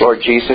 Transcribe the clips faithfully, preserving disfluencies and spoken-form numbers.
Lord Jesus,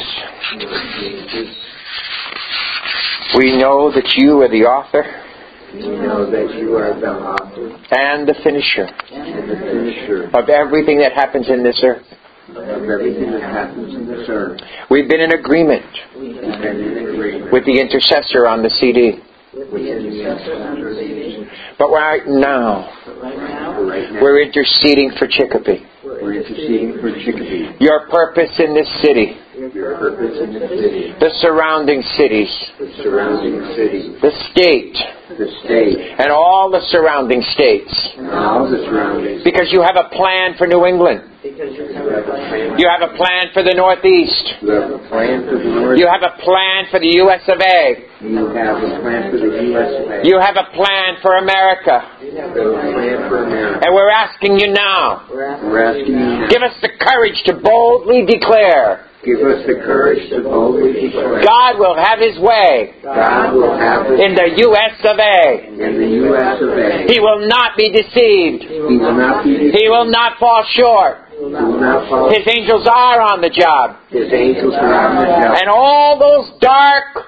we know that you are the author. We know that you are the author and the finisher, and the finisher of everything that happens in this earth. of everything that happens in this earth. We've been in agreement We've been in agreement with the intercessor on the C D. with the intercessor on the C D. But right now, Right now, right now we're interceding for Chicopee. we're interceding for Chicopee. Your purpose in this city, Your purpose in the city, the surrounding cities, the surrounding cities, the state, the state, and all the surrounding states. and all the surroundings. Because you have a plan for New England. Because you have a plan. You have a plan for the Northeast. You have a plan for the North. You have a plan for the U S of A. You have a plan for the U S of A. You have a plan for America. You have a plan for America. And we're asking you now, We're asking you now. give us the courage to boldly declare Give us the courage to boldly declare God will have His way God will have it in the U S of A. in the U S of A. He will not be deceived. He will not be deceived. He will not fall short. He will not fall. His angels are on the job. His angels are on the job. And all those dark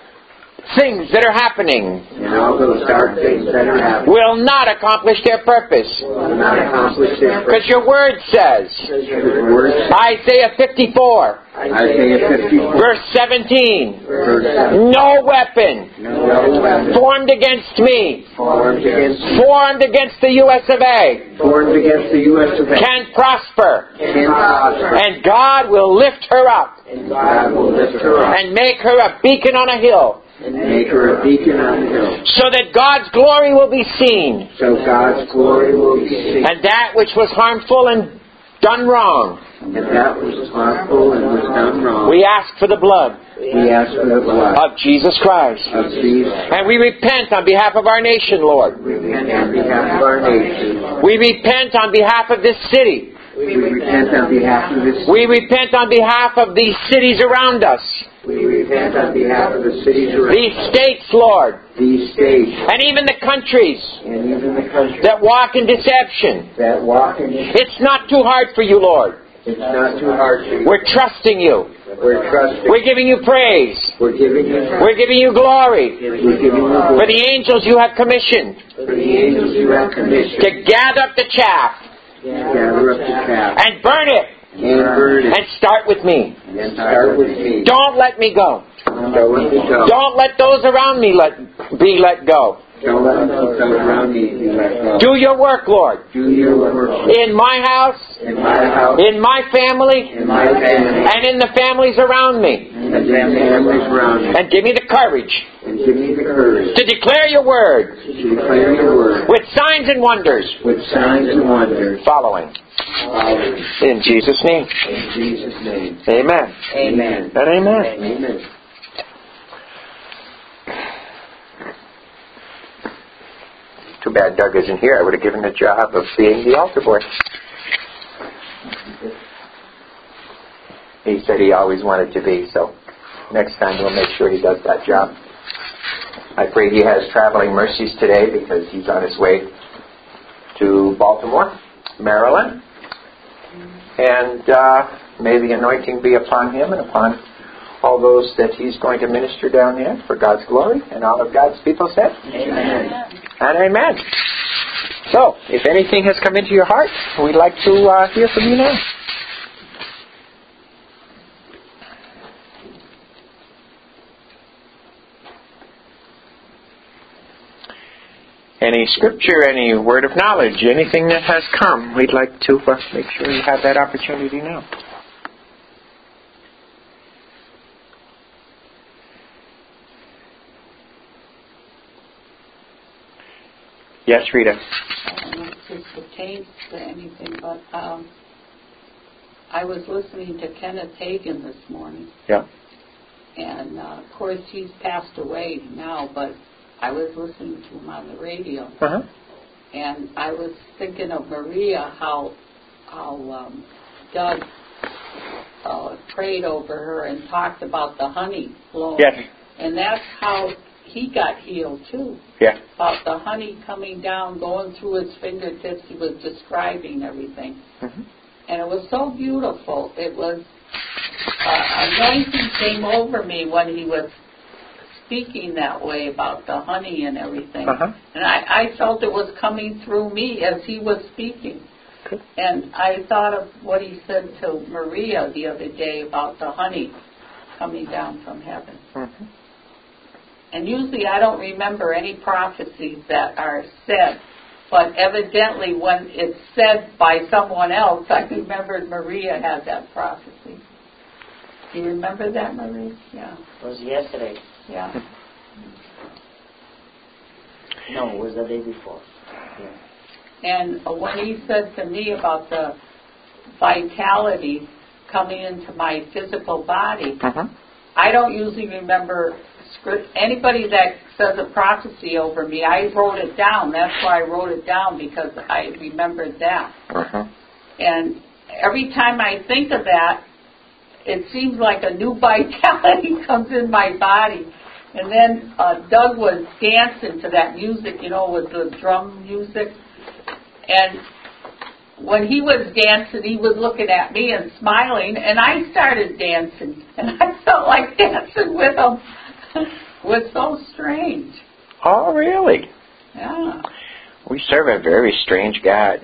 things that are happening And all those dark things that are happening will not accomplish their purpose. will not accomplish their Because purpose. your word says, The word Isaiah fifty-four, Isaiah fifty-four, verse seventeen, verse seven. no weapon No weapon formed against me, formed against formed against the U S of A, formed against the U S of A can prosper. can prosper. And God will lift her up And God will lift her up and make her a beacon on a hill, and make her a beacon on the hill, so that God's glory will be seen, so God's glory will be seen. and that which was harmful and done wrong, And that was harmful and was done wrong. we ask for the blood We ask for the blood of Jesus Christ. of Jesus. And we repent on behalf of our nation, Lord. We repent on behalf of our nation. We repent on behalf of this city. We repent on behalf of this. We repent on behalf of these cities around us, We repent on behalf of the cities around these states, Lord, these states and even the countries and even the countries that walk in deception. that walk in this. It's not too hard for you, Lord. It's not too hard for you. We're trusting you. We're trusting. We're giving you praise. We're giving you. We're giving you glory We're giving you for glory the angels you have commissioned for the angels you have commissioned to gather up the chaff to gather up the chaff and burn it and burn it and start with me. and start with me. Don't let me go. Don't let me go. Don't let those around me let be let go. Don't let those around me be let go. Do your work, Lord, Do your work in my house, in my house, in my family, in my family, and in the families around me. and the families around me. And give me the courage And give me the courage to declare your word to declare your word with signs and wonders with signs and wonders following. following. In Jesus' name. In Jesus' name. Amen. Amen. And amen. Amen. Too bad Doug isn't here. I would have given the job of being the altar boy. He said he always wanted to be, so next time we'll make sure he does that job. I pray he has traveling mercies today because he's on his way to Baltimore, Maryland. And uh, may the anointing be upon him and upon all those that he's going to minister down there for God's glory. And all of God's people said, Amen. and amen. So, if anything has come into your heart, we'd like to uh, hear from you now. Any scripture, any word of knowledge, anything that has come, we'd like to uh, make sure you have that opportunity now. Yes, Rita. I don't know if this pertains to anything, but um, I was listening to Kenneth Hagin this morning. Yeah. And, uh, of course, he's passed away now, but I was listening to him on the radio. Uh-huh. And I was thinking of Maria, how, how um, Doug uh, prayed over her and talked about the honey flowing. Yes. And that's how he got healed, too. Yeah. About the honey coming down, going through his fingertips. He was describing everything. Mm-hmm. And it was so beautiful. It was uh, anointing came over me when he was speaking that way about the honey and everything. Uh-huh. And I, I felt it was coming through me as he was speaking. Good. And I thought of what he said to Maria the other day about the honey coming down from heaven. Mm-hmm. And usually I don't remember any prophecies that are said, but evidently when it's said by someone else, I remembered Maria had that prophecy. Do you remember that, Maria? Yeah. It was yesterday. Yeah. No, it was the day before. Yeah. And when he said to me about the vitality coming into my physical body, Uh-huh. I don't usually remember script. Anybody that says a prophecy over me, I wrote it down. That's why I wrote it down, because I remembered that. Uh-huh. And every time I think of that, it seems like a new vitality comes in my body. And then uh, Doug was dancing to that music, you know, with the drum music. And when he was dancing, he was looking at me and smiling, and I started dancing. And I felt like dancing with him. It was so strange. Oh, really? Yeah. We serve a very strange God.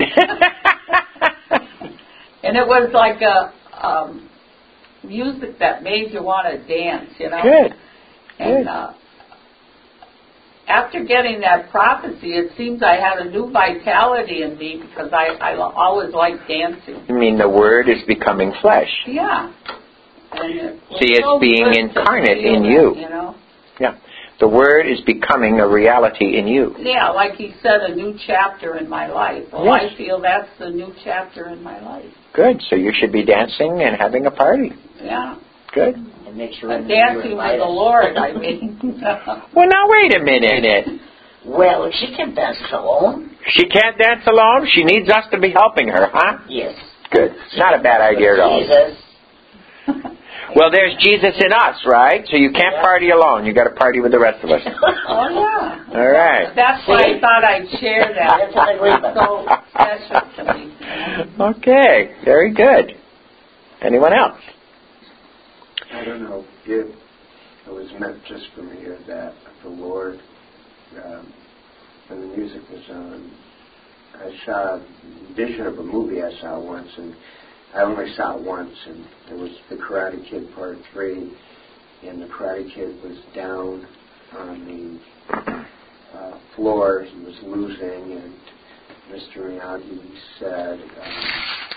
And it was like a um, music that made you want to dance, you know. Good. And uh, after getting that prophecy, it seems I had a new vitality in me, because I, I always liked dancing. You mean the Word is becoming flesh? Yeah. And it was See, it's so being good to incarnate feel in that, you. You know? Yeah. The Word is becoming a reality in you. Yeah, like he said, a new chapter in my life. Well, Yes. I feel that's the new chapter in my life. Good. So you should be dancing and having a party. Yeah. Good. And make sure I'm you dancing invite with the us. Lord, I mean. Well, now wait a minute. Well, she can dance alone. She can't dance alone? She needs us to be helping her, huh? Yes. Good. Not a bad idea at all. Jesus. Well, there's Jesus in us, right? So you can't party alone. You got to party with the rest of us. Oh, yeah. All right. That's why I thought I'd share that. That's an agreement. It's so special to me. Okay. Very good. Anyone else? I don't know if it was meant just for me or that the Lord, um, when the music was on, I saw a vision of a movie I saw once, and I only saw it once, and it was The Karate Kid Part three, and the Karate Kid was down on the uh, floor. He was losing, and Mister Miyagi said, um,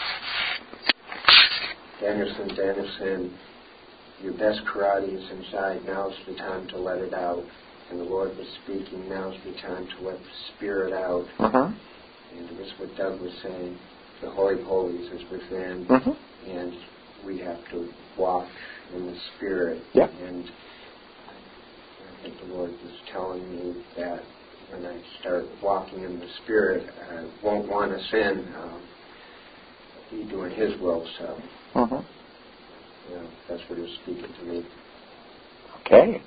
Danielson, Danielson, your best karate is inside. Now's the time to let it out. And the Lord was speaking, now's the time to let the Spirit out. Uh-huh. And it was what Doug was saying. The Holy of Holies is within, Uh-huh. and we have to walk in the Spirit. Yep. And I think the Lord was telling me that when I start walking in the Spirit, I won't want to sin. Um, be doing His will, so Uh-huh. you know, that's what He was speaking to me. Okay.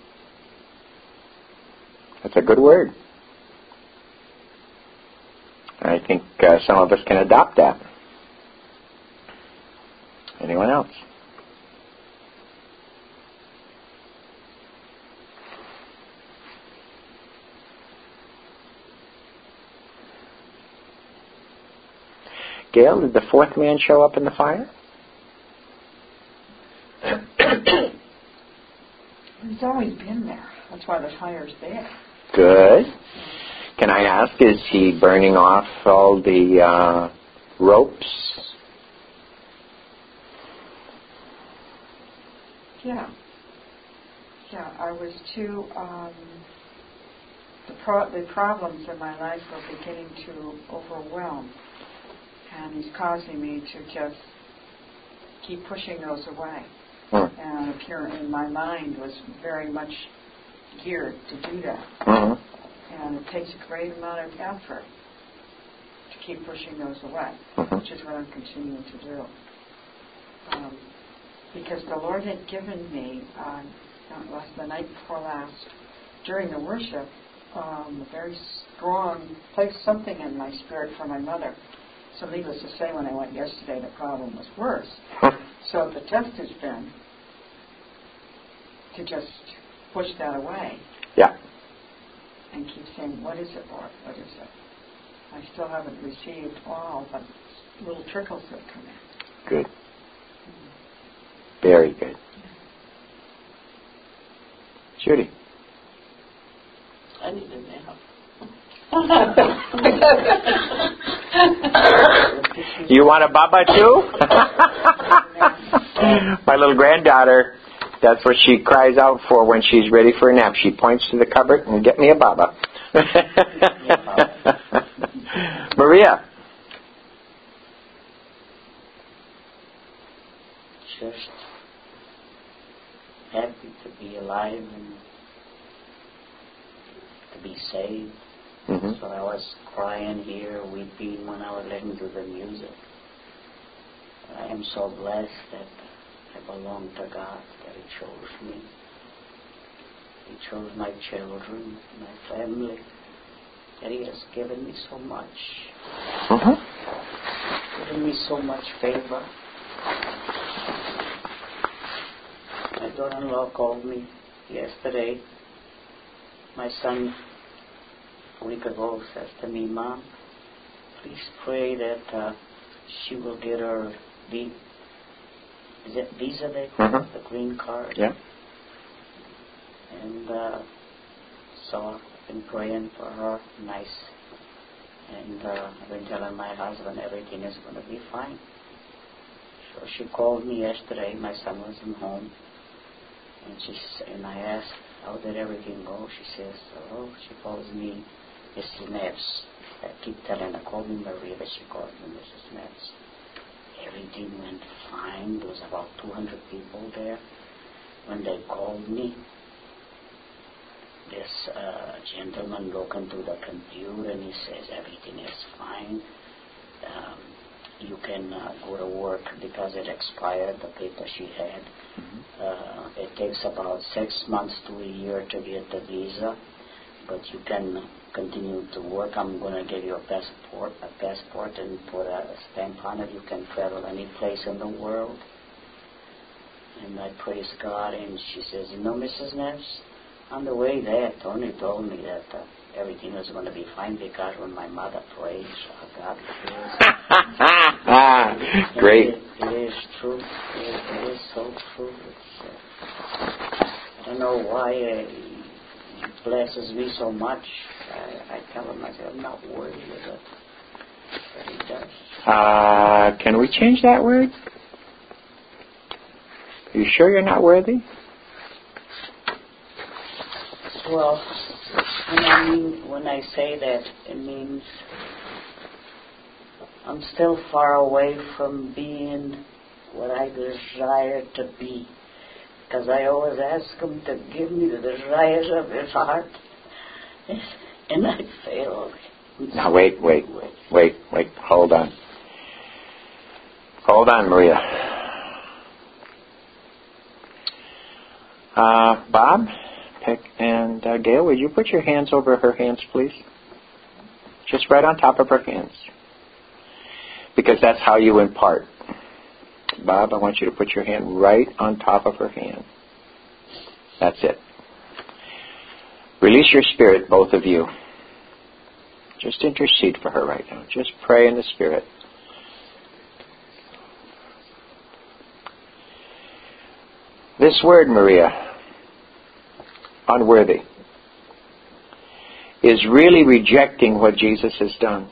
That's a good word. I think uh, some of us can adopt that. Anyone else? Gail, did the fourth man show up in the fire? He's always been there. That's why the fire's there. Good. Can I ask, is he burning off all the uh, ropes? Yeah. Yeah, I was too, um, the, pro- the problems in my life were beginning to overwhelm. And he's causing me to just keep pushing those away. Hmm. And apparently my mind was very much geared to do that. Mm-hmm. And it takes a great amount of effort to keep pushing those away, Mm-hmm. which is what I'm continuing to do. Um, because the Lord had given me, uh, not last, the night before last, during the worship, um, a very strong, placed something in my spirit for my mother. So needless to say, when I went yesterday, the problem was worse. So the test has been to just push that away. Yeah. And keep saying, what is it, Lord? What is it? I still haven't received all, but little trickles have come in. Good. Very good. Judy. I need a nap. You want a baba too? My little granddaughter, that's what she cries out for when she's ready for a nap. She points to the cupboard and get me a baba. Maria. Just happy to be alive and to be saved. Mm-hmm. That's what I was crying here, weeping when I was listening to the music. I am so blessed that I belong to God, that He chose me. He chose my children, my family, that He has given me so much. Mm-hmm. Given me so much favor. My daughter-in-law called me yesterday. My son, a week ago, says to me, Mom, please pray that uh, she will get her v- is it visa they call it, Mm-hmm. the green card. Yeah. And uh, so I've been praying for her, nice. And uh, I've been telling my husband everything is going to be fine. So she called me yesterday. My son wasn't home. And she and I asked, how did everything go? She says, oh, she calls me Missus Neves. I keep telling her, call me Maria, but she calls me Missus Neves. Everything went fine. There was about two hundred people there. When they called me, this uh, gentleman looked into the computer and he says, everything is fine. Um, you can uh, go to work because it expired, the paper she had. Mm-hmm. Uh, it takes about six months to a year to get the visa, but you can continue to work. I'm going to give you a passport, a passport and put a stamp on it. You can travel any place in the world. And I praise God, and she says, you know, Missus Neves, on the way there, Tony told me that uh, everything was going to be fine because when my mother prays, uh, God hears. Great. It, it is true. It, it is so true. It's, uh, I don't know why uh, He blesses me so much. I, I tell Him, I say, I'm not worthy of it. But He does. Uh, can we change that word? Are you sure you're not worthy? Well, when I mean when I say that, it means I'm still far away from being what I desire to be, because I always ask Him to give me the desires of His heart, and I fail. Now wait, wait, wait, wait. Hold on. Hold on, Maria. Uh, Bob, Peck, and uh, Gail, would you put your hands over her hands, please? Just right on top of her hands. Because that's how you impart. Bob, I want you to put your hand right on top of her hand. That's it. Release your spirit, both of you. Just intercede for her right now. Just pray in the Spirit. This word, Maria, unworthy, is really rejecting what Jesus has done.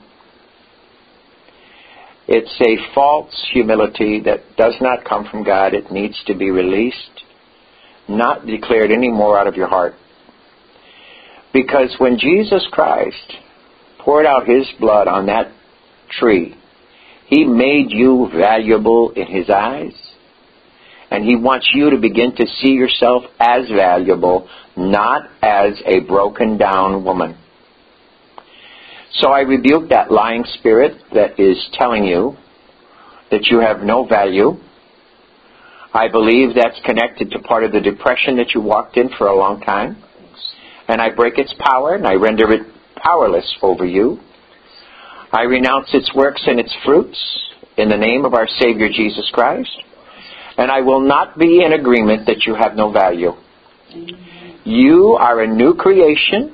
It's a false humility that does not come from God. It needs to be released, not declared anymore out of your heart. Because when Jesus Christ poured out His blood on that tree, He made you valuable in His eyes. And He wants you to begin to see yourself as valuable, not as a broken down woman. So I rebuke that lying spirit that is telling you that you have no value. I believe that's connected to part of the depression that you walked in for a long time. And I break its power and I render it powerless over you. I renounce its works and its fruits in the name of our Savior Jesus Christ. And I will not be in agreement that you have no value. You are a new creation.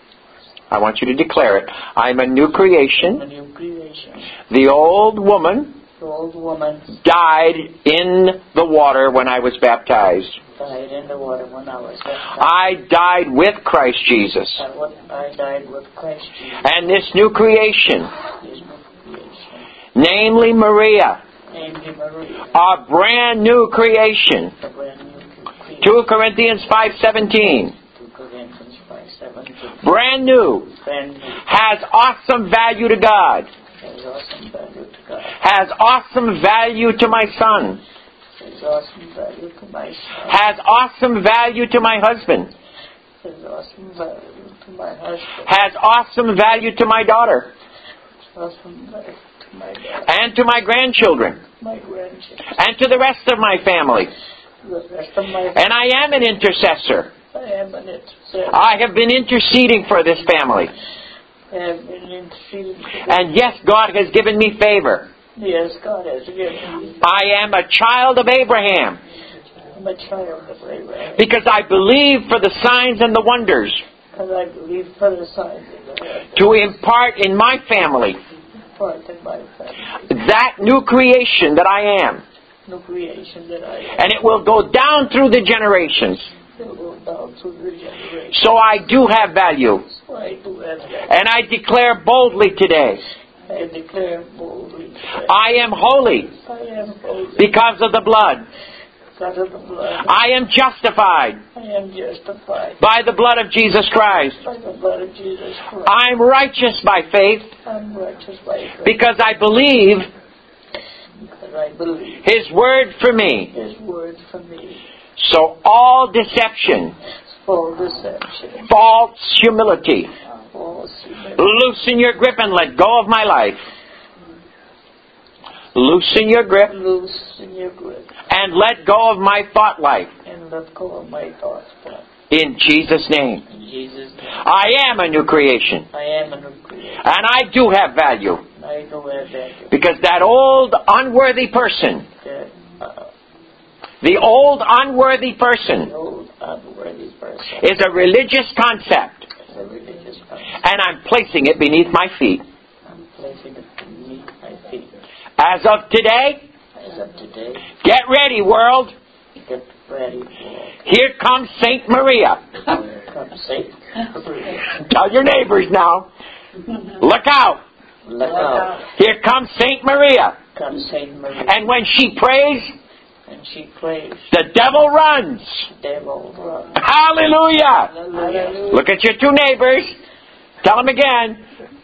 I want you to declare it. I'm a new creation. A new creation. The old woman The old woman died in the water when I was baptized. died in the water when I was baptized. I died with Christ Jesus. I, wa- I died with Christ Jesus. And this new creation, His new creation. namely Maria, Named Maria. a brand new creation. The brand new creation. two Corinthians five seventeen. two Corinthians five seventeen. Brand new. Brand new. Has awesome value to God. Has awesome value to God. Has awesome value to my son. Has awesome value to my son. Has awesome value to my husband. Has awesome value to my husband. Has awesome value to my daughter. Awesome value to my daughter. And to my grandchildren. My grandchildren. And to the rest of my family. The rest of my And I am an intercessor. I am an intercessor. I have been interceding for this family. I have been interceding. And yes, God has given me favor. Yes, God has given me. I am a child of Abraham. I'm a child of Abraham. Because I believe for the signs and the wonders Because I believe for the signs of the wonders. to impart in my family Part in my family. that new creation that I am. New creation that I am. And it will go down through the generations. It will go down through the generations. So I do have value. So I do have that. And I declare boldly today, I declare boldly today. I am holy I am holy. because of the blood. Because of the blood. I am justified I am justified. by the blood of Jesus Christ. By the blood of Jesus Christ. I'm righteous by faith I'm righteous by faith. because I believe Because I believe His word for me. His word for me. So all deception, False deception. false humility, False humility. loosen your grip and let go of my life. Loosen your grip Loosen your grip. and let go of my thought life. And let go of my thoughts. In Jesus' name. In Jesus' name. I am a new creation. I am a new creation. And I do have value. I do have that. Because that old unworthy person, That, uh, the old unworthy person, old unworthy person. is a religious concept. Is a religious concept. And I'm placing it beneath my feet. I'm placing it beneath my feet. As of today, As of today, get ready, world. get ready for Here comes Saint Maria. come safe. Tell your neighbors now. Look out. Look out. Here comes Saint Maria. Come Saint Maria. And when she prays, And she prays. the devil runs. Devil run. Hallelujah. Hallelujah. Look at your two neighbors. Tell them again.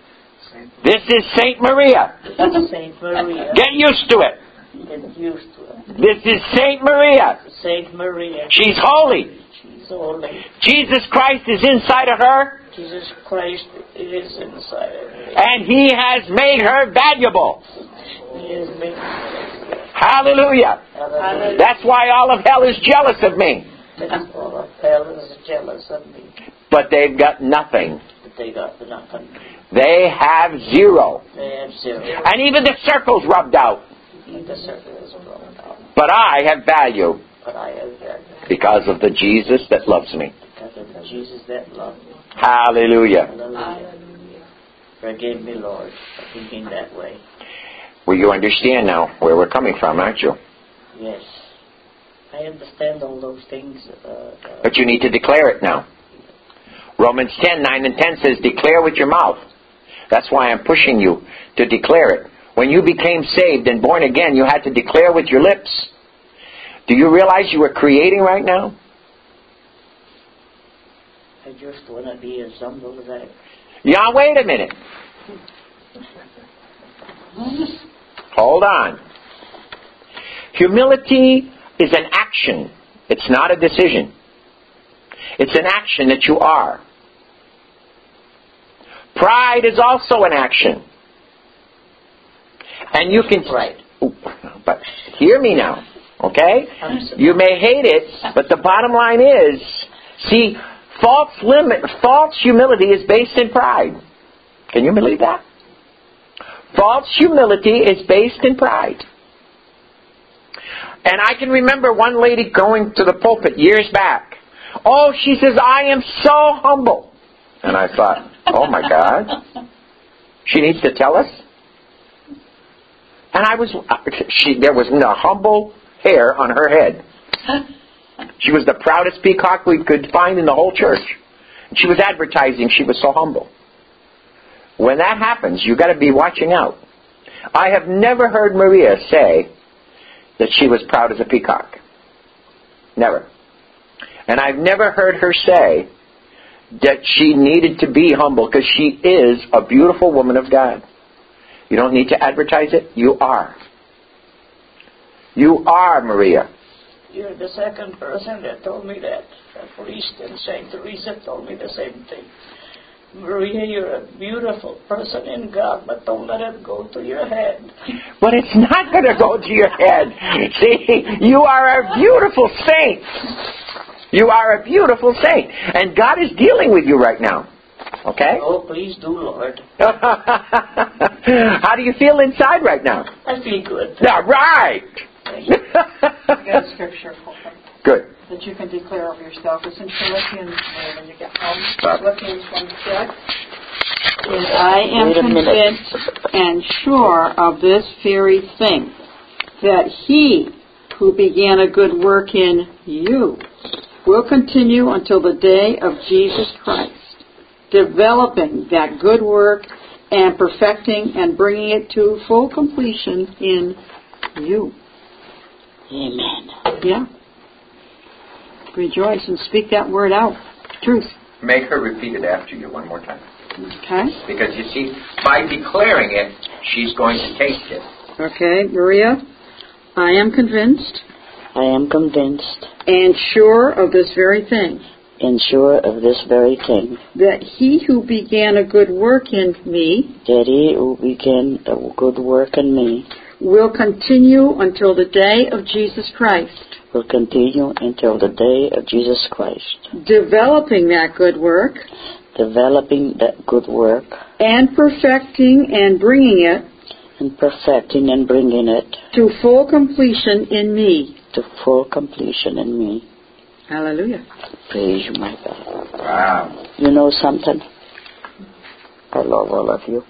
This is Saint Maria. Saint Maria. Get used to it. Get used to it. This is Saint Maria. Saint Maria. She's holy. She's holy. Jesus Christ is inside of her, Jesus Christ is inside of her. and He has made her valuable. He is made. Hallelujah. Hallelujah. That's why all of hell is jealous of me. That's all of hell is jealous of me. But they've got nothing. But they got nothing. They have zero. They have zero. And even the circle's rubbed out. And the circle is broken out. But I have value But I have that because of the Jesus that loves me. because of the Jesus that loved me. Hallelujah. Hallelujah. Forgive me, Lord, for thinking that way. Well, you understand now where we're coming from, aren't you? Yes. I understand all those things. Uh, uh, But you need to declare it now. Romans ten, nine and ten says, declare with your mouth. That's why I'm pushing you to declare it. When you became saved and born again, you had to declare with your lips. Do you realize you are creating right now? I just want to be as humble as I. Yeah, wait a minute. Hold on. Humility is an action. It's not a decision. It's an action that you are. Pride is also an action. And you can... Right. But hear me now, okay? You may hate it, but the bottom line is, see, false limit, false humility is based in pride. Can you believe that? False humility is based in pride. And I can remember one lady going to the pulpit years back Oh, she says, I am so humble. And I thought, oh my God, she needs to tell us? And I was, she, there was a humble hair on her head. She was the proudest peacock we could find in the whole church. She was advertising she was so humble. When that happens, you've got to be watching out. I have never heard Maria say that she was proud as a peacock. Never. And I've never heard her say that she needed to be humble, because she is a beautiful woman of God. You don't need to advertise it. You are. You are, Maria. You're the second person that told me that. A priest in Saint Teresa told me the same thing. Maria, you're a beautiful person in God, but don't let it go to your head. But it's not going to go to your head. See, you are a beautiful saint. You are a beautiful saint. And God is dealing with you right now. Okay? Oh, please do, Lord. How do you feel inside right now? I feel good. Yeah, right. I got a scripture for them Good. that you can declare over yourself. It's in Philippians, uh, when you get home. Philippians one six. And I am Wait a minute. convinced and sure of this very thing, that he who began a good work in you will continue until the day of Jesus Christ, developing that good work and perfecting and bringing it to full completion in you. Amen. Yeah. Rejoice and speak that word out. Truth. Make her repeat it after you one more time. Okay. Because you see, by declaring it, she's going to taste it. Okay, Maria, I am convinced I am convinced and sure of this very thing, and sure of this very thing, that he who began a good work in me that he who began a good work in me will continue until the day of Jesus Christ, will continue until the day of Jesus Christ, developing that good work developing that good work and perfecting and bringing it and perfecting and bringing it to full completion in me. to full completion in me. Hallelujah. Praise you, my God. Wow. You know something? I love all of you.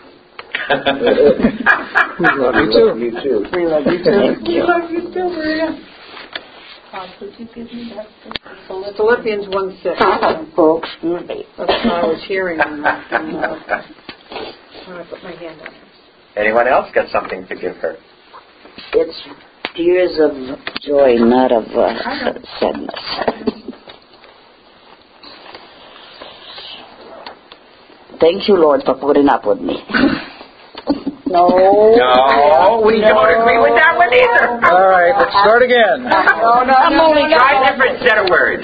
We love you too. You too. We love you too. Thank you. We love you too, Maria. Uh, could you give me that? Philippians one six. Oh, excuse me. That's what I was hearing. When I, when I put my hand on it. Anyone else got something to give her? It's tears of joy, not of uh, sadness. Thank you, Lord, for putting up with me. No. No, we no. don't agree with that one either. All right, let's start again. No, no, I'm no, only no, trying no. a different set of words.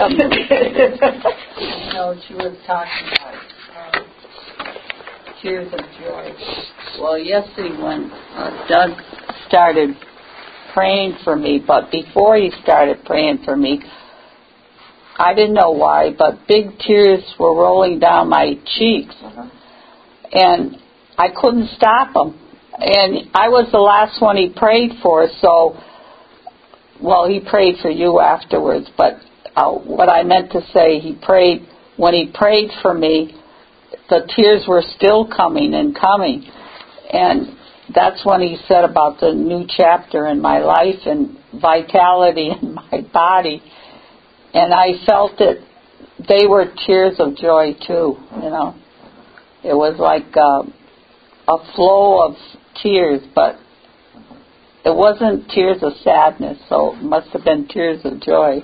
No, she was talking about um, tears of joy. Well, yesterday when uh, Doug started praying for me, but before he started praying for me, I didn't know why, but big tears were rolling down my cheeks. Uh-huh. And I couldn't stop them. And I was the last one he prayed for, so, well, he prayed for you afterwards, but uh, what I meant to say, he prayed, when he prayed for me, the tears were still coming and coming. And that's when he said about the new chapter in my life and vitality in my body. And I felt that they were tears of joy too, you know. It was like uh, a flow of tears, but it wasn't tears of sadness, so it must have been tears of joy.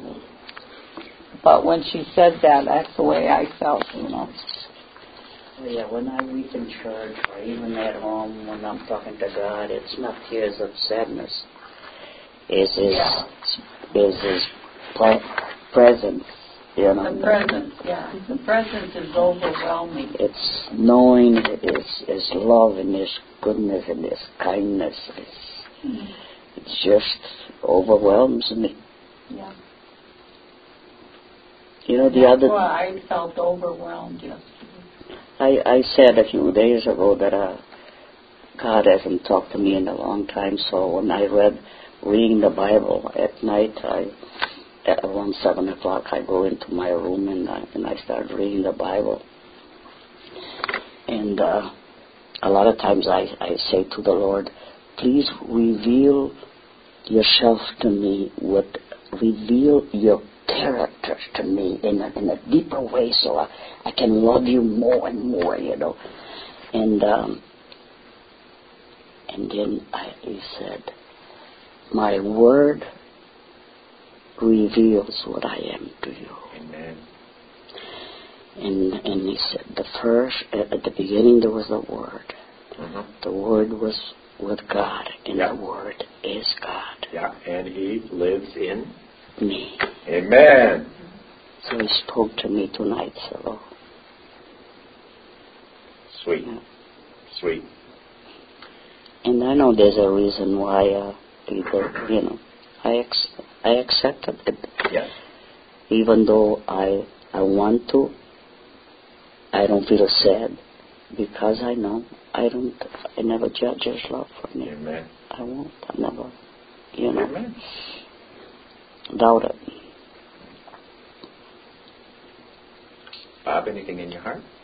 But when she said that, that's the way I felt, you know. Oh, yeah, when I weep in church or even at home when I'm talking to God, it's not tears of sadness. It's His, Yeah. it's his pre- presence, you know. The presence, yeah. The presence is overwhelming. It's knowing His, His love and His goodness and His kindness. It's, mm-hmm. It just overwhelms me. Yeah. You know, the That's other... why I felt overwhelmed yesterday. I, I said a few days ago that uh, God hasn't talked to me in a long time, so when I read reading the Bible at night, I at around seven o'clock, I go into my room and I, and I start reading the Bible. And uh, a lot of times I, I say to the Lord, please reveal yourself to me, with, reveal your character to me in a, in a deeper way so I, I can love you more and more, you know. And um, and then I, he said, my word reveals what I am to you. Amen. And and he said, the first, at, at the beginning there was the Word. Mm-hmm. The Word was with God, and yeah. the Word is God. Yeah, and He lives in me. Amen. So he spoke to me tonight, so. Sweet. Yeah. Sweet. And I know there's a reason why uh, people, you know, I ex- I accepted it. Yes. Even though I I want to, I don't feel sad because I know I don't. I never judge His love for me. Amen. I won't. I never. You know. Amen. Doubt it. Bob, anything in your heart?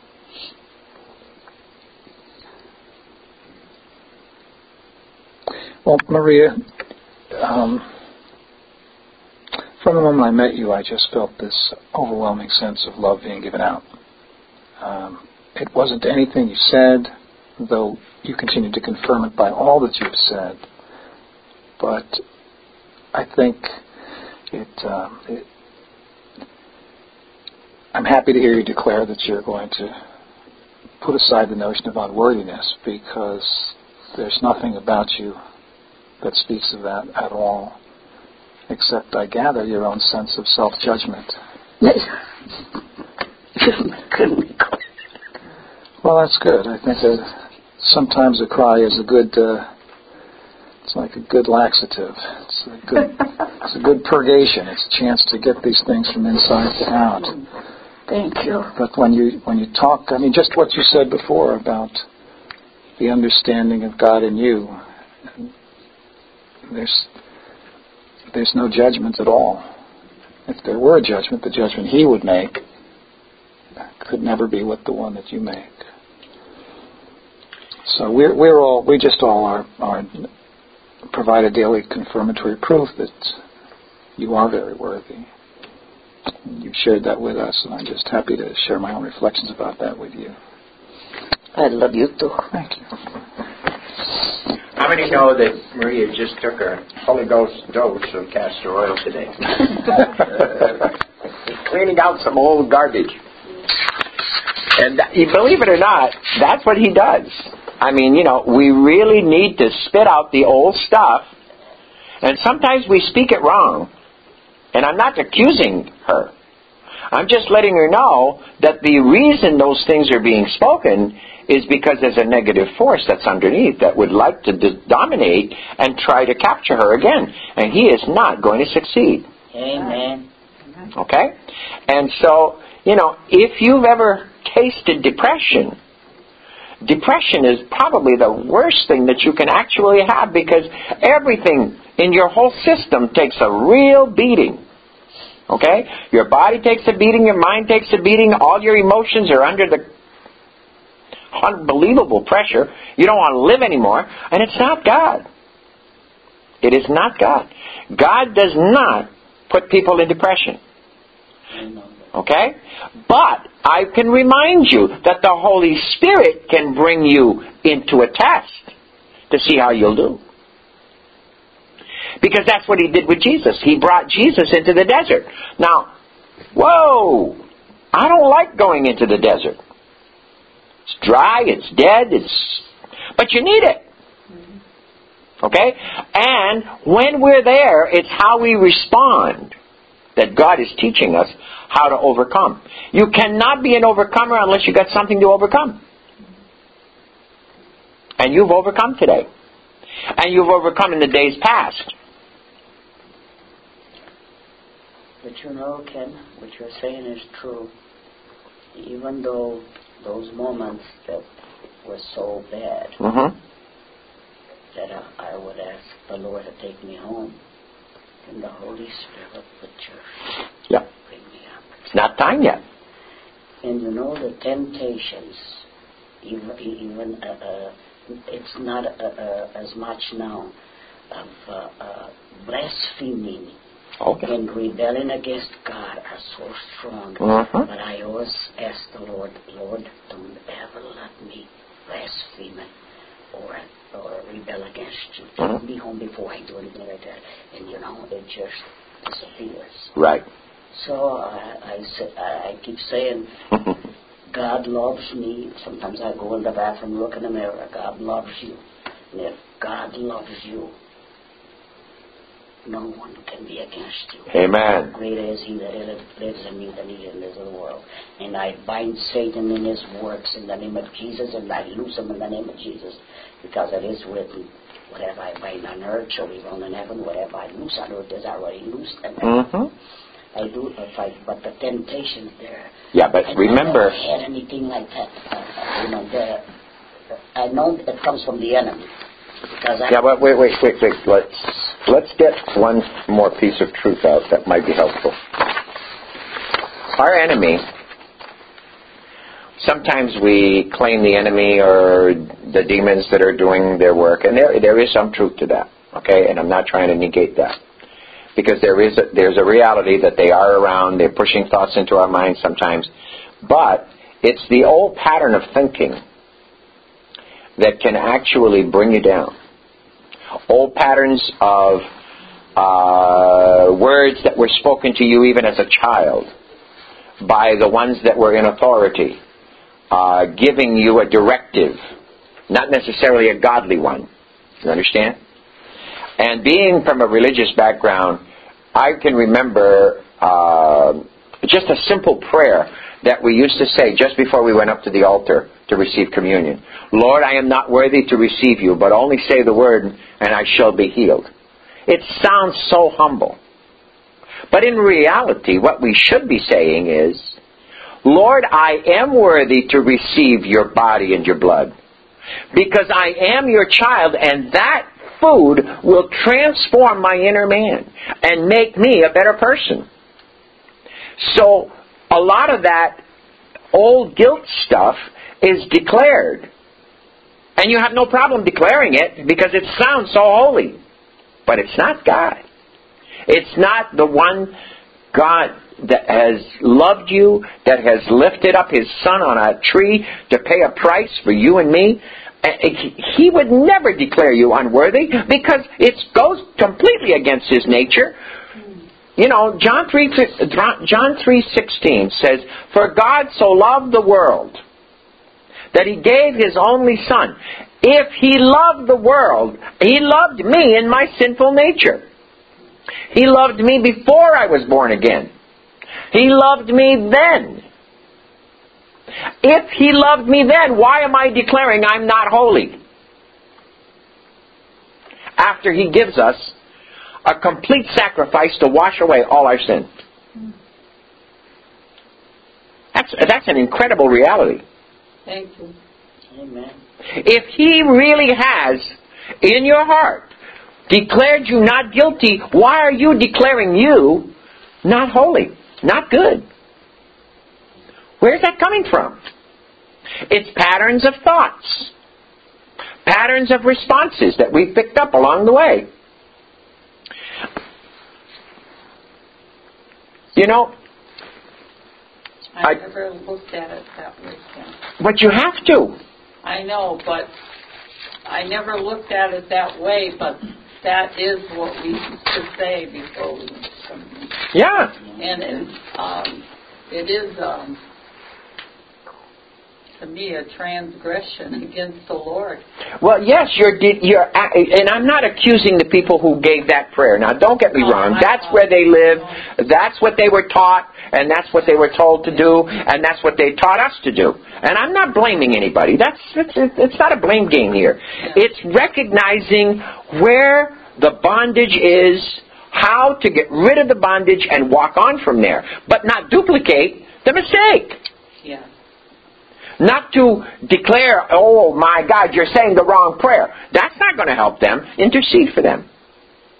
Well, Maria, um, from the moment I met you, I just felt this overwhelming sense of love being given out. Um, it wasn't anything you said, though you continued to confirm it by all that you've said. But I think it, um, it I'm happy to hear you declare that you're going to put aside the notion of unworthiness, because there's nothing about you that speaks of that at all, except, I gather, your own sense of self-judgment. Well, that's good. I think that sometimes a cry is a good, uh, it's like a good laxative. It's a good, it's a good purgation. It's a chance to get these things from inside to out. Thank you. But when you when you talk, I mean, just what you said before about the understanding of God in you, there's there's no judgment at all. If there were a judgment, the judgment He would make could never be with the one that you make. So we're we're all we just all are are provide a daily confirmatory proof that you are very worthy. You've shared that with us, and I'm just happy to share my own reflections about that with you. I love you too. Thank you. How many know that Maria just took a Holy Ghost dose of castor oil today? Cleaning out some old garbage. And that, you believe it or not, that's what He does. I mean, you know, we really need to spit out the old stuff, and sometimes we speak it wrong. And I'm not accusing her. I'm just letting her know that the reason those things are being spoken is because there's a negative force that's underneath that would like to d- dominate and try to capture her again. And he is not going to succeed. Amen. Okay? And so, you know, if you've ever tasted depression, depression is probably the worst thing that you can actually have, because everything in your whole system takes a real beating. Okay? Your body takes a beating, your mind takes a beating, all your emotions are under the unbelievable pressure. You don't want to live anymore, and it's not God. It is not God. God does not put people in depression. Okay? But I can remind you that the Holy Spirit can bring you into a test to see how you'll do. Because that's what He did with Jesus. He brought Jesus into the desert. Now, whoa! I don't like going into the desert. It's dry, it's dead, it's... but you need it. Okay? And when we're there, it's how we respond that God is teaching us how to overcome. You cannot be an overcomer unless you got something to overcome. And you've overcome today. And you've overcome in the days past. But you know, Ken, what you're saying is true. Even though those moments that were so bad, Mm-hmm. that I, I would ask the Lord to take me home. And the Holy Spirit of the church. Yeah. Bring me up. It's not time yet. And you know the temptations, even, even uh, uh, it's not uh, uh, as much now of uh, uh, blaspheming Okay. and rebelling against God are so strong. Mm-hmm. But I always ask the Lord, Lord, don't ever let me blaspheme or or rebel against you. Take Mm-hmm. me home before I do anything like that. And you know, it just disappears. Right. So I, I, say, I keep saying, God loves me. Sometimes I go in the bathroom, look in the mirror. God loves you. And if God loves you, no one can be against you. Amen. Greater is He that lives in me than He that lives in the world. And I bind Satan in his works in the name of Jesus, and I loose him in the name of Jesus, because it is written, whatever I bind on earth shall be bound in heaven. Whatever I loose on earth is already loosed in heaven. Mm-hmm. I do uh, fight, but the temptation's there. Yeah, but I remember... never had anything like that. Uh, you know, the, I know it comes from the enemy. Because I Yeah, but wait, wait, wait, wait. Let's, let's get one more piece of truth out that might be helpful. Our enemy, sometimes we claim the enemy or the demons that are doing their work, and there there is some truth to that, okay? And I'm not trying to negate that. Because there is a, there's a reality that they are around, they're pushing thoughts into our minds sometimes. But it's the old pattern of thinking that can actually bring you down. Old patterns of uh, words that were spoken to you even as a child by the ones that were in authority, uh, giving you a directive, not necessarily a godly one. You understand? And being from a religious background, I can remember uh, just a simple prayer that we used to say just before we went up to the altar to receive communion. Lord, I am not worthy to receive you, but only say the word and I shall be healed. It sounds so humble. But in reality, what we should be saying is, Lord, I am worthy to receive your body and your blood, because I am your child, and that food will transform my inner man and make me a better person. So a lot of that old guilt stuff is declared. And you have no problem declaring it because it sounds so holy. But it's not God. It's not the one God that has loved you, that has lifted up His Son on a tree to pay a price for you and me. He would never declare you unworthy because it goes completely against His nature. You know, John three John three sixteen says, "For God so loved the world that He gave His only Son." If He loved the world, He loved me in my sinful nature. He loved me before I was born again. He loved me then. If He loved me then, why am I declaring I'm not holy? After He gives us a complete sacrifice to wash away all our sin. That's, that's an incredible reality. Thank you. Amen. If He really has, in your heart, declared you not guilty, why are you declaring you not holy, not good? Where's that coming from? It's patterns of thoughts, patterns of responses that we've picked up along the way. You know, I, I never looked at it that way. Ken. But you have to. I know, but I never looked at it that way, but that is what we used to say before we come. Yeah. And it, um, it is, um, to me, a transgression against the Lord. Well, yes, you're, you're, and I'm not accusing the people who gave that prayer. Now, don't get me No, wrong. I That's know. where they live. No. That's what they were taught, and that's what they were told to do, and that's what they taught us to do. And I'm not blaming anybody. That's it's, it's not a blame game here. Yeah. It's recognizing where the bondage is, how to get rid of the bondage and walk on from there, but not duplicate the mistake. Yeah. Not to declare, oh my God, you're saying the wrong prayer. That's not going to help them. Intercede for them.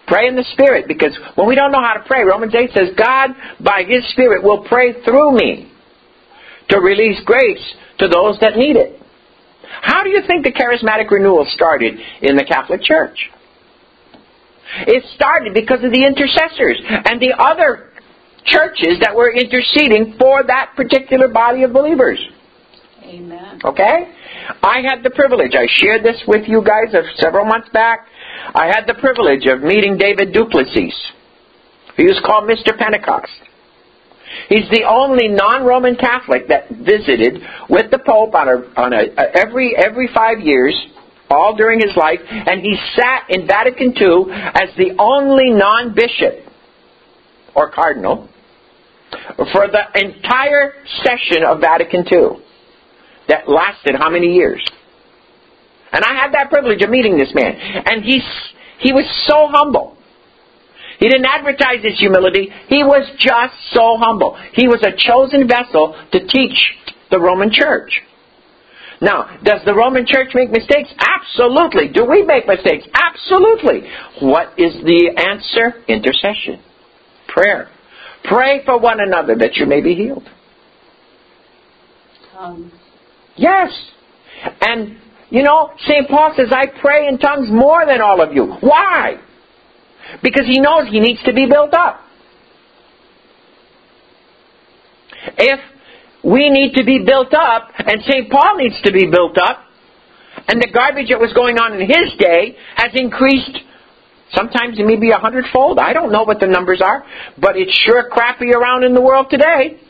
Pray in the Spirit, because when we don't know how to pray, Romans eight says, God, by His Spirit, will pray through me to release grace to those that need it. How do you think the charismatic renewal started in the Catholic Church? It started because of the intercessors and the other churches that were interceding for that particular body of believers. Amen. Okay? I had the privilege, I shared this with you guys several months back, I had the privilege of meeting David Duplessis. He was called Mister Pentecost. He's the only non-Roman Catholic that visited with the Pope on a, on a, every every five years, all during his life, and he sat in Vatican Two as the only non-bishop or cardinal for the entire session of Vatican Two. That lasted how many years? And I had that privilege of meeting this man. And he's, he was so humble. He didn't advertise his humility. He was just so humble. He was a chosen vessel to teach the Roman Church. Now, does the Roman Church make mistakes? Absolutely. Do we make mistakes? Absolutely. What is the answer? Intercession. Prayer. Pray for one another that you may be healed. Tongues. Yes. And, you know, Saint Paul says, I pray in tongues more than all of you. Why? Because he knows he needs to be built up. If we need to be built up, and Saint Paul needs to be built up, and the garbage that was going on in his day has increased sometimes maybe a hundredfold. I don't know what the numbers are, but it's sure crappy around in the world today.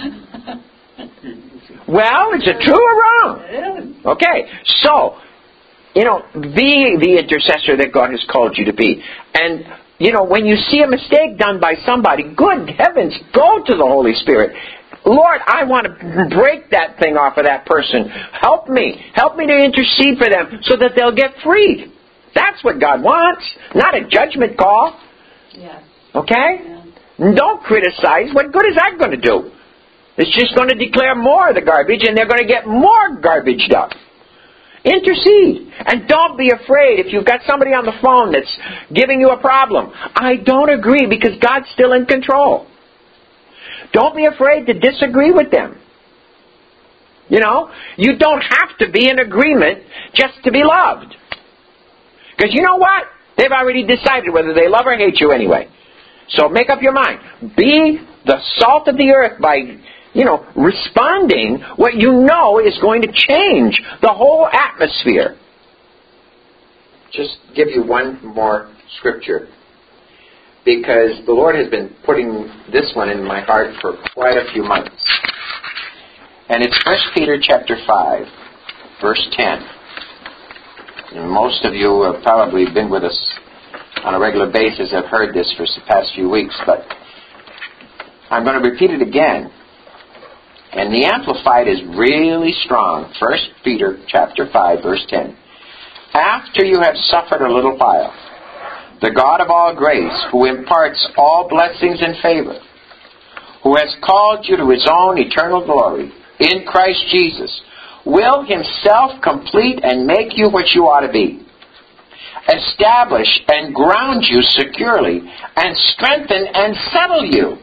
Well, is it true or wrong? Okay, so, you know, be the intercessor that God has called you to be. And, you know, when you see a mistake done by somebody, good heavens, go to the Holy Spirit. Lord, I want to break that thing off of that person. Help me. Help me to intercede for them so that they'll get freed. That's what God wants, not a judgment call. Yes. Okay? Yeah. Don't criticize. What good is that going to do? It's just going to declare more of the garbage, and they're going to get more garbaged up. Intercede. And don't be afraid if you've got somebody on the phone that's giving you a problem. I don't agree, because God's still in control. Don't be afraid to disagree with them. You know, you don't have to be in agreement just to be loved. Because you know what? They've already decided whether they love or hate you anyway. So make up your mind. Be the salt of the earth by, you know, responding what you know is going to change the whole atmosphere. Just give you one more scripture, because the Lord has been putting this one in my heart for quite a few months. And it's First Peter chapter five, verse ten. And most of you have probably been with us on a regular basis, have heard this for the past few weeks, but I'm going to repeat it again. And the Amplified is really strong. First Peter chapter five, verse ten. After you have suffered a little while, the God of all grace, who imparts all blessings and favor, who has called you to His own eternal glory in Christ Jesus, will Himself complete and make you what you ought to be, establish and ground you securely, and strengthen and settle you.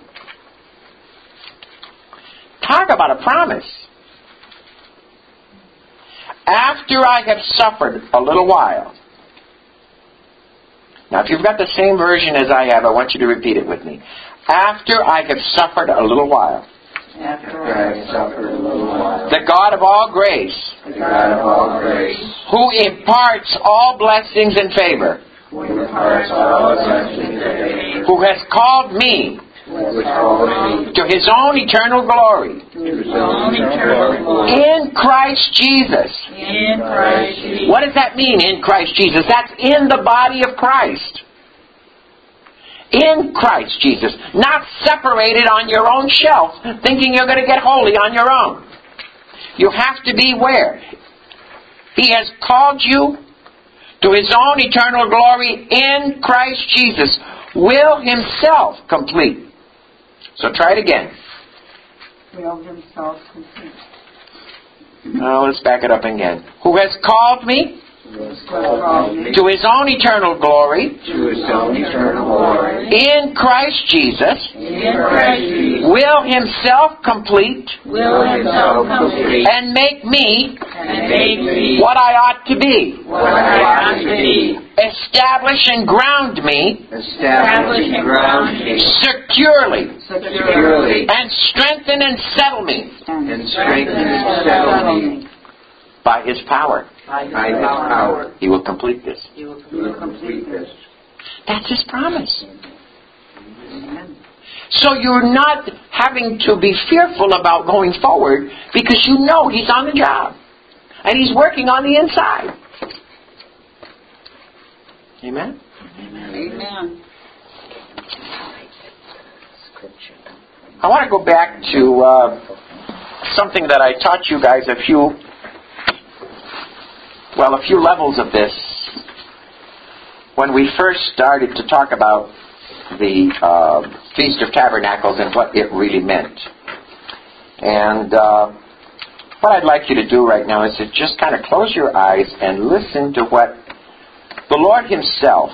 Talk about a promise. After I have suffered a little while. Now, if you've got the same version as I have, I want you to repeat it with me. After I have suffered a little while. After I have suffered a little while. The God of all grace. The God of all grace. Who imparts all blessings and favor. Who imparts all blessings and favor. Who has called me. Who has called me. To His own eternal glory. To His own eternal glory. In Christ Jesus. In Christ Jesus. What does that mean, in Christ Jesus? That's in the body of Christ. In Christ Jesus. Not separated on your own shelf, thinking you're going to get holy on your own. You have to be where? He has called you to His own eternal glory in Christ Jesus. Will Himself complete. So try it again. Will Himself complete. Now let's back it up again. Who has called me. Who to His own eternal glory, to His own eternal glory, in Christ Jesus, in Christ Jesus, will Himself complete, will Himself complete, and make me and make me what I ought to be, what I ought to be, establish and ground me establish and ground me securely, securely, and strengthen and settle me and strengthen and settle me by His power. by His power. He will complete this. He will complete this. That's His promise. So you're not having to be fearful about going forward because you know He's on the job. And He's working on the inside. Amen? Amen. I want to go back to uh, something that I taught you guys a few, well, a few levels of this when we first started to talk about the uh, Feast of Tabernacles and what it really meant. And uh, what I'd like you to do right now is to just kind of close your eyes and listen to what the Lord Himself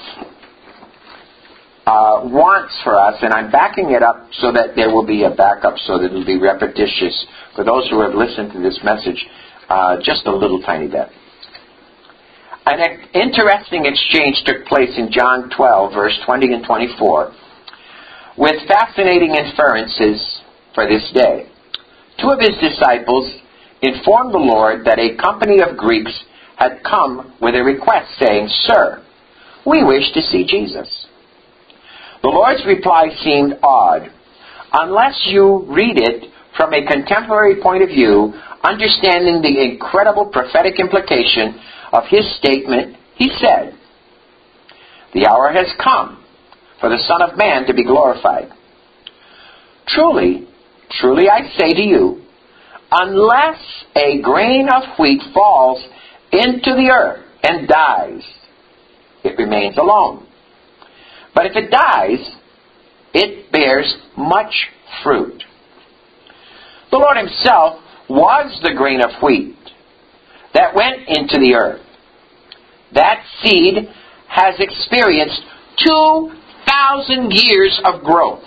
uh, wants for us. And I'm backing it up so that there will be a backup so that it will be repetitious for those who have listened to this message uh, just a little tiny bit. An interesting exchange took place in John twelve, verse twenty and twenty-four, with fascinating inferences for this day. Two of His disciples informed the Lord that a company of Greeks had come with a request saying, "Sir, we wish to see Jesus." The Lord's reply seemed odd. Unless you read it from a contemporary point of view, understanding the incredible prophetic implication of His statement, He said, "The hour has come for the Son of Man to be glorified. Truly, truly I say to you, unless a grain of wheat falls into the earth and dies, it remains alone. But if it dies, it bears much fruit." The Lord Himself was the grain of wheat that went into the earth. That seed has experienced two thousand years of growth,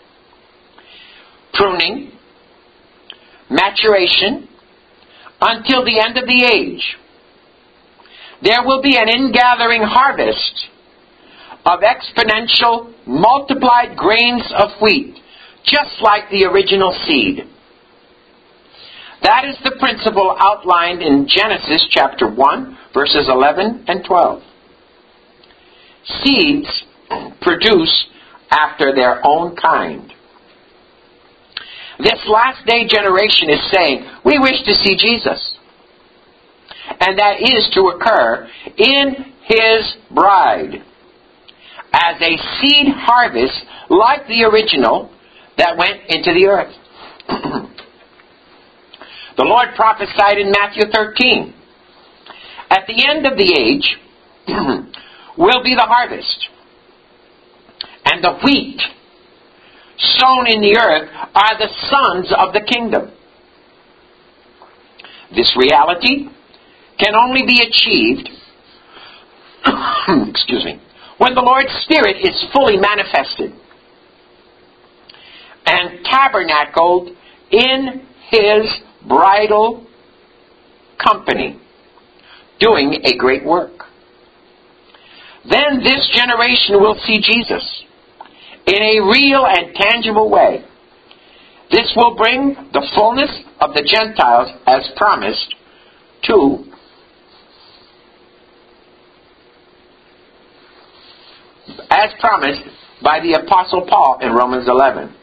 pruning, maturation, until the end of the age. There will be an ingathering harvest of exponential multiplied grains of wheat, just like the original seed. That is the principle outlined in Genesis chapter one, verses eleven and twelve. Seeds produce after their own kind. This last day generation is saying, we wish to see Jesus. And that is to occur in His bride as a seed harvest like the original that went into the earth. The Lord prophesied in Matthew thirteen, at the end of the age will be the harvest, and the wheat sown in the earth are the sons of the kingdom. This reality can only be achieved excuse me, when the Lord's Spirit is fully manifested and tabernacled in His bridal company, doing a great work. Then this generation will see Jesus in a real and tangible way. This will bring the fullness of the Gentiles as promised to as promised by the Apostle Paul in Romans eleven.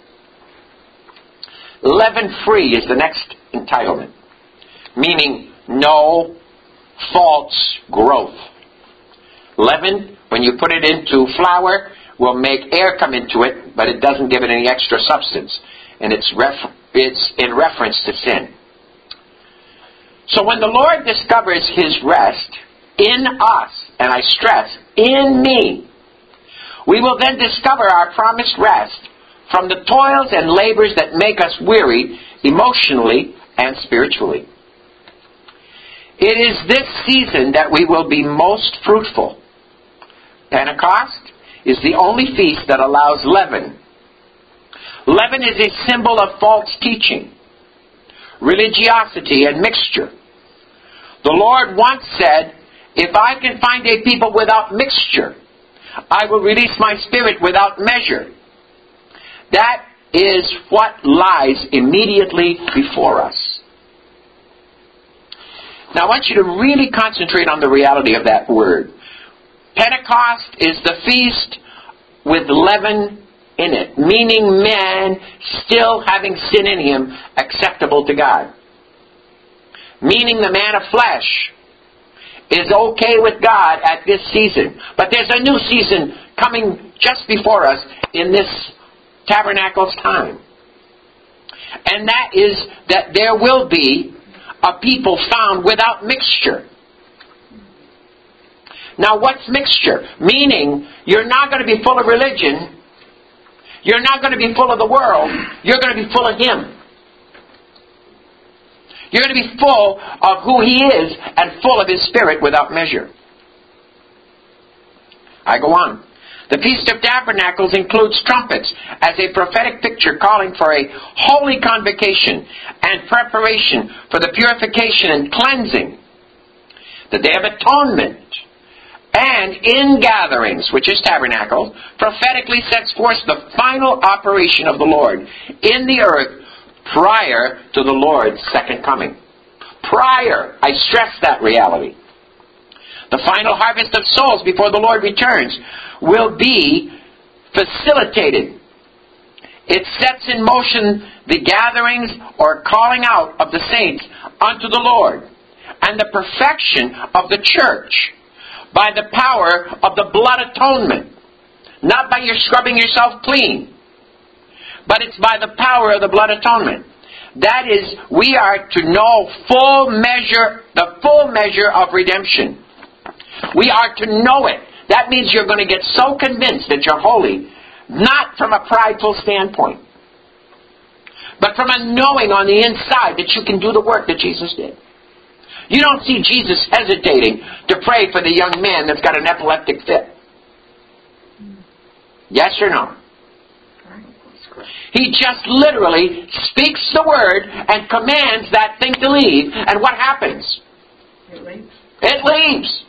Leaven-free is the next entitlement, meaning no false growth. Leaven, when you put it into flour, will make air come into it, but it doesn't give it any extra substance. And it's, ref- it's in reference to sin. So when the Lord discovers His rest in us, and I stress, in me, we will then discover our promised rest from the toils and labors that make us weary emotionally and spiritually. It is this season that we will be most fruitful. Pentecost is the only feast that allows leaven. Leaven is a symbol of false teaching, religiosity, and mixture. The Lord once said, if I can find a people without mixture, I will release my Spirit without measure. That is what lies immediately before us. Now I want you to really concentrate on the reality of that word. Pentecost is the feast with leaven in it, meaning man still having sin in him acceptable to God. Meaning the man of flesh is okay with God at this season. But there's a new season coming just before us in this tabernacle's time. And that is that there will be a people found without mixture. Now what's mixture? Meaning you're not going to be full of religion. You're not going to be full of the world. You're going to be full of Him. You're going to be full of who He is and full of His Spirit without measure. I go on. The Feast of Tabernacles includes trumpets as a prophetic picture calling for a holy convocation and preparation for the purification and cleansing. The Day of Atonement and ingatherings, which is tabernacle, prophetically sets forth the final operation of the Lord in the earth prior to the Lord's second coming. Prior, I stress that reality. The final harvest of souls before the Lord returns will be facilitated. It sets in motion the gatherings or calling out of the saints unto the Lord and the perfection of the church by the power of the blood atonement. Not by your scrubbing yourself clean, but it's by the power of the blood atonement. That is, we are to know full measure, the full measure of redemption. We are to know it. That means you're going to get so convinced that you're holy, not from a prideful standpoint, but from a knowing on the inside that you can do the work that Jesus did. You don't see Jesus hesitating to pray for the young man that's got an epileptic fit. Yes or no? He just literally speaks the word and commands that thing to leave, and what happens? It leaves. It leaves.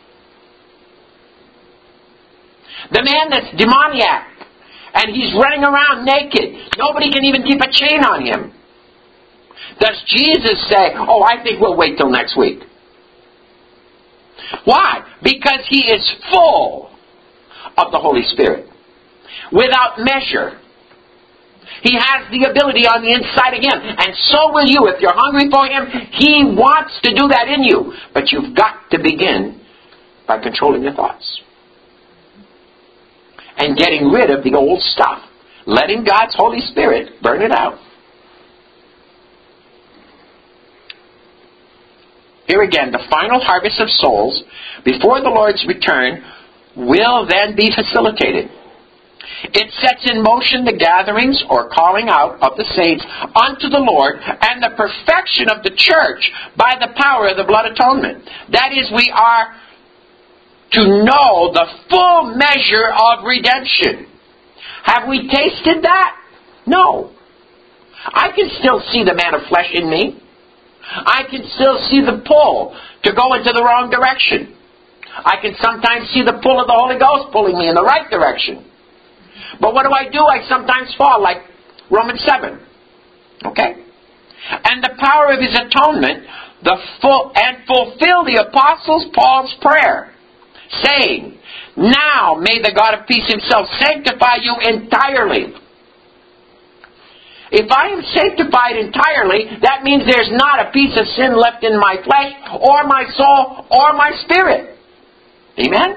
The man that's demoniac, and he's running around naked. Nobody can even keep a chain on him. Does Jesus say, oh, I think we'll wait till next week? Why? Because he is full of the Holy Spirit. Without measure. He has the ability on the inside of him. And so will you. If you're hungry for him, he wants to do that in you. But you've got to begin by controlling your thoughts. And getting rid of the old stuff. Letting God's Holy Spirit burn it out. Here again, the final harvest of souls before the Lord's return will then be facilitated. It sets in motion the gatherings or calling out of the saints unto the Lord and the perfection of the church by the power of the blood atonement. That is, we are to know the full measure of redemption. Have we tasted that? No. I can still see the man of flesh in me. I can still see the pull to go into the wrong direction. I can sometimes see the pull of the Holy Ghost pulling me in the right direction. But what do I do? I sometimes fall, like Romans seven. Okay? And the power of His atonement, the full and fulfill the Apostle Paul's prayer, saying, now may the God of peace Himself sanctify you entirely. If I am sanctified entirely, that means there's not a piece of sin left in my flesh, or my soul, or my spirit. Amen?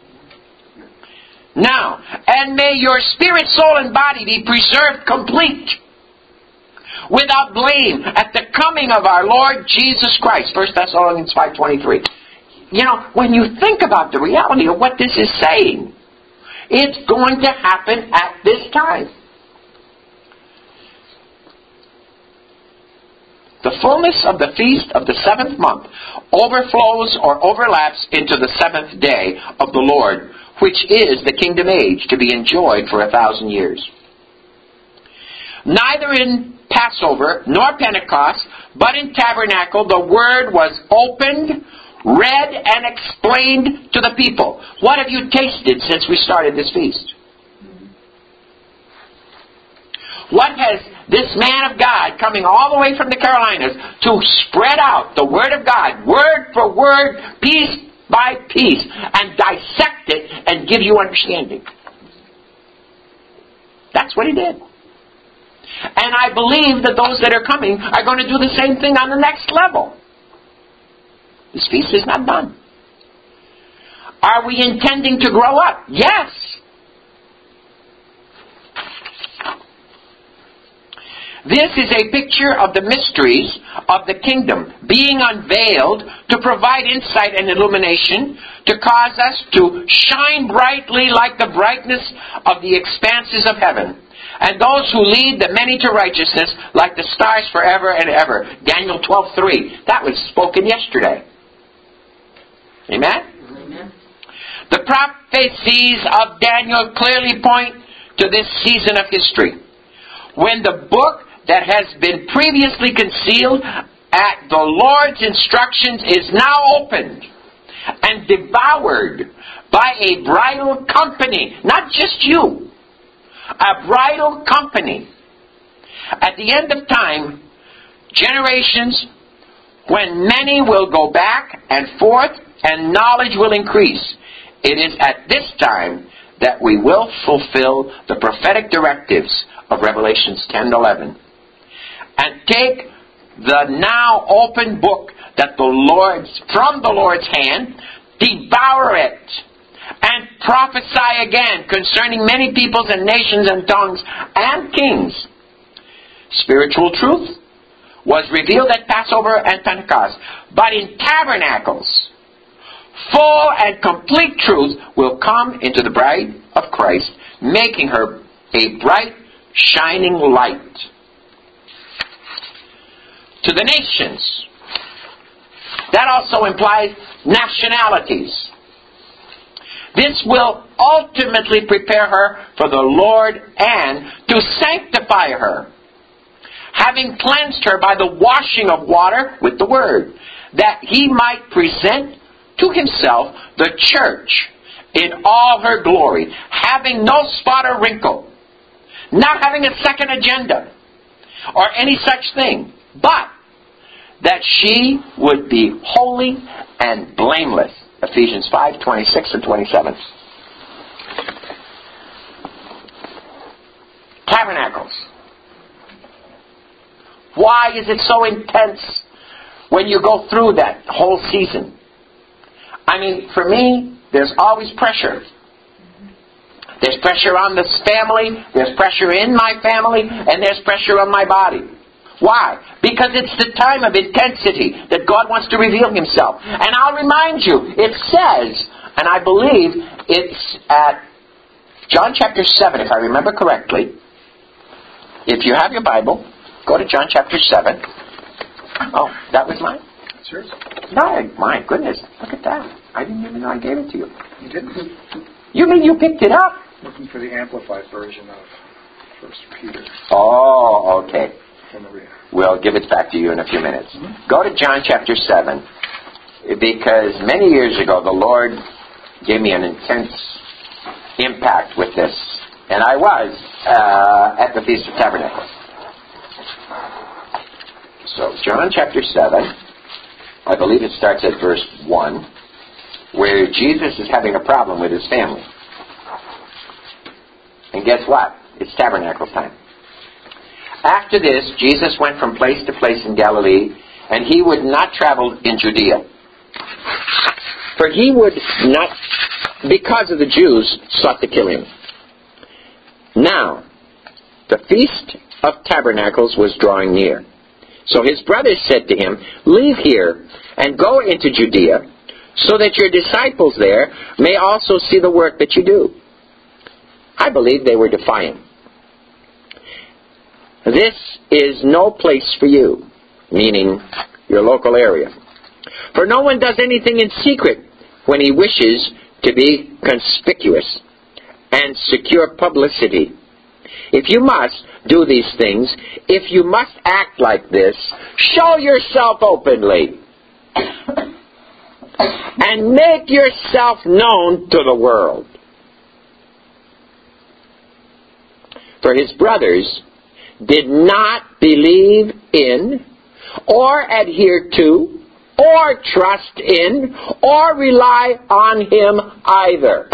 Now, and may your spirit, soul, and body be preserved complete, without blame, at the coming of our Lord Jesus Christ. First Thessalonians five twenty-three. You know, when you think about the reality of what this is saying, it's going to happen at this time. The fullness of the feast of the seventh month overflows or overlaps into the seventh day of the Lord, which is the kingdom age to be enjoyed for a thousand years. Neither in Passover nor Pentecost, but in Tabernacle, the word was opened, read, and explained to the people. What have you tasted since we started this feast? What has this man of God, coming all the way from the Carolinas, to spread out the Word of God, word for word, piece by piece, and dissect it and give you understanding? That's what he did. And I believe that those that are coming are going to do the same thing on the next level. This feast is not done. Are we intending to grow up? Yes. This is a picture of the mysteries of the kingdom being unveiled to provide insight and illumination, to cause us to shine brightly like the brightness of the expanses of heaven, and those who lead the many to righteousness like the stars forever and ever. Daniel twelve three. That was spoken yesterday. Amen? Amen. The prophecies of Daniel clearly point to this season of history, when the book that has been previously concealed at the Lord's instructions is now opened and devoured by a bridal company. Not just you. A bridal company. At the end of time, generations, when many will go back and forth and knowledge will increase, it is at this time that we will fulfill the prophetic directives of Revelations ten eleven. And take the now open book that the Lord's from the Lord's hand, devour it, and prophesy again concerning many peoples and nations and tongues and kings. Spiritual truth was revealed at Passover and Pentecost, but in tabernacles, full and complete truth will come into the bride of Christ, making her a bright, shining light to the nations. That also implies nationalities. This will ultimately prepare her for the Lord and to sanctify her, having cleansed her by the washing of water with the word, that he might present to himself the church in all her glory, having no spot or wrinkle, not having a second agenda or any such thing, but that she would be holy and blameless. Ephesians five twenty-six and twenty-seven. Tabernacles. Why is it so intense when you go through that whole season? I mean, for me, there's always pressure. There's pressure on this family, there's pressure in my family, and there's pressure on my body. Why? Because it's the time of intensity that God wants to reveal himself. And I'll remind you, it says, and I believe it's at John chapter seven, if I remember correctly. If you have your Bible, go to John chapter seven. Oh, that was mine? That's yours. No, my goodness, look at that. I didn't even know I gave it to you. You didn't? You mean you picked it up? Looking for the amplified version of First Peter. Oh, okay. From the rear. We'll give it back to you in a few minutes. Mm-hmm. Go to John chapter seven, because many years ago the Lord gave me an intense impact with this, and I was uh, at the Feast of Tabernacles. So John chapter seven, I believe it starts at verse one, where Jesus is having a problem with his family. And guess what? It's Tabernacles time. After this, Jesus went from place to place in Galilee, and he would not travel in Judea. For he would not, because of the Jews, sought to kill him. Now, the Feast of Tabernacles was drawing near. So his brothers said to him, "Leave here and go into Judea, so that your disciples there may also see the work that you do." I believe they were defiant. "This is no place for you. meaning your local area. For no one does anything in secret when he wishes to be conspicuous and secure publicity. If you must do these things, if you must act like this, show yourself openly and make yourself known to the world. For his brothers did not believe in or adhere to or trust in or rely on him either.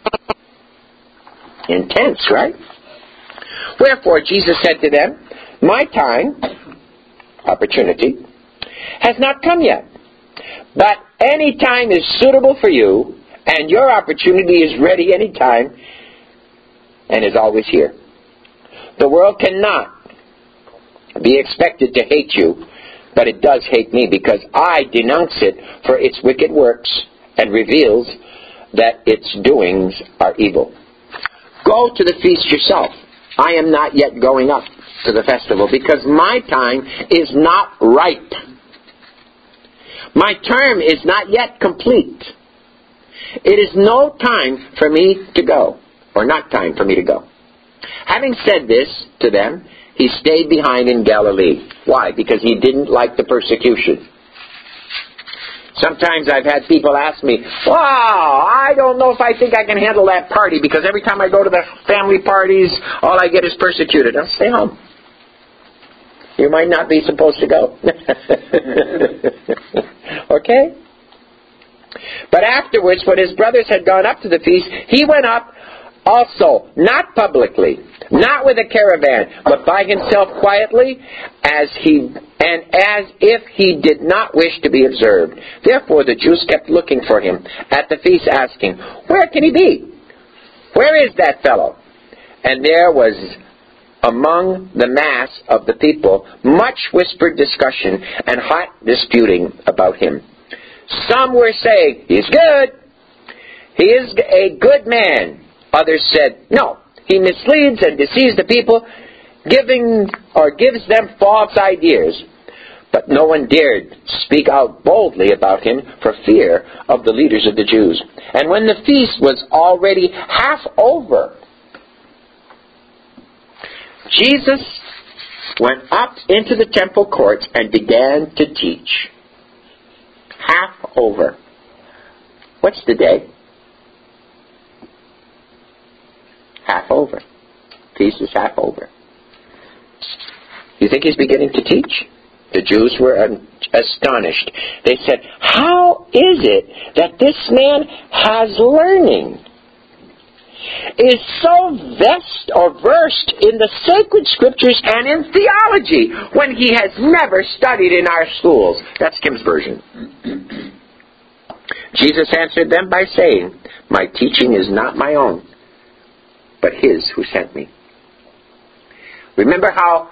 Intense, right? Wherefore Jesus said to them, my time, opportunity, has not come yet. But any time is suitable for you, and your opportunity is ready any time, and is always here. The world cannot be expected to hate you, but it does hate me, because I denounce it for its wicked works, and reveals that its doings are evil. Go to the feast yourself. I am not yet going up to the festival, because my time is not ripe. My term is not yet complete. It is no time for me to go, or not time for me to go. Having said this to them, he stayed behind in Galilee. Why? Because he didn't like the persecution. Sometimes I've had people ask me, wow, I don't know if I think I can handle that party, because every time I go to the family parties, all I get is persecuted. I'll stay home. You might not be supposed to go. Okay? But afterwards, when his brothers had gone up to the feast, he went up also, not publicly, not with a caravan, but by himself quietly, as he and as if he did not wish to be observed. Therefore the Jews kept looking for him at the feast, asking, where can he be? Where is that fellow? And there was among the mass of the people much whispered discussion and hot disputing about him. Some were saying, he's good. He is a good man. Others said, no, he misleads and deceives the people, giving or gives them false ideas. But no one dared speak out boldly about him for fear of the leaders of the Jews. And when the feast was already half over, Jesus went up into the temple courts and began to teach. Half over. What's the day? Half over. Feast is half over. You think he's beginning to teach? The Jews were astonished. They said, how is it that this man has learning, is so versed or versed in the sacred scriptures and in theology, when he has never studied in our schools? That's Kim's version. Jesus answered them by saying, my teaching is not my own, but his who sent me. Remember how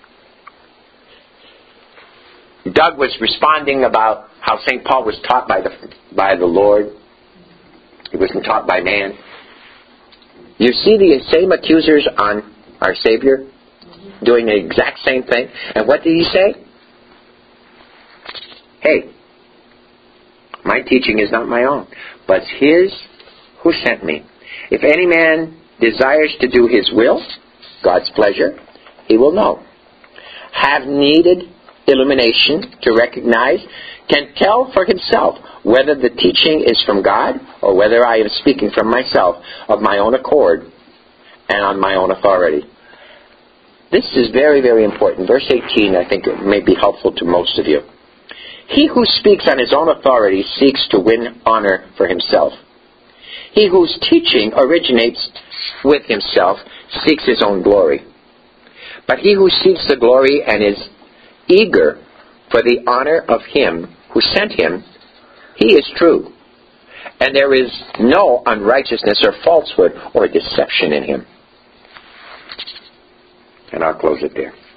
Doug was responding about how Saint Paul was taught by the by the Lord. He wasn't taught by man. You see the same accusers on our Savior doing the exact same thing. And what did he say? Hey, my teaching is not my own, but his who sent me. If any man desires to do his will, God's pleasure, he will know. Have needed illumination to recognize, can tell for himself whether the teaching is from God or whether I am speaking from myself of my own accord and on my own authority. This is very, very important. Verse eighteen, I think it may be helpful to most of you. He who speaks on his own authority seeks to win honor for himself. He whose teaching originates with himself seeks his own glory. But he who seeks the glory and is eager for the honor of him who sent him, he is true, and there is no unrighteousness or falsehood or deception in him. And I'll close it there.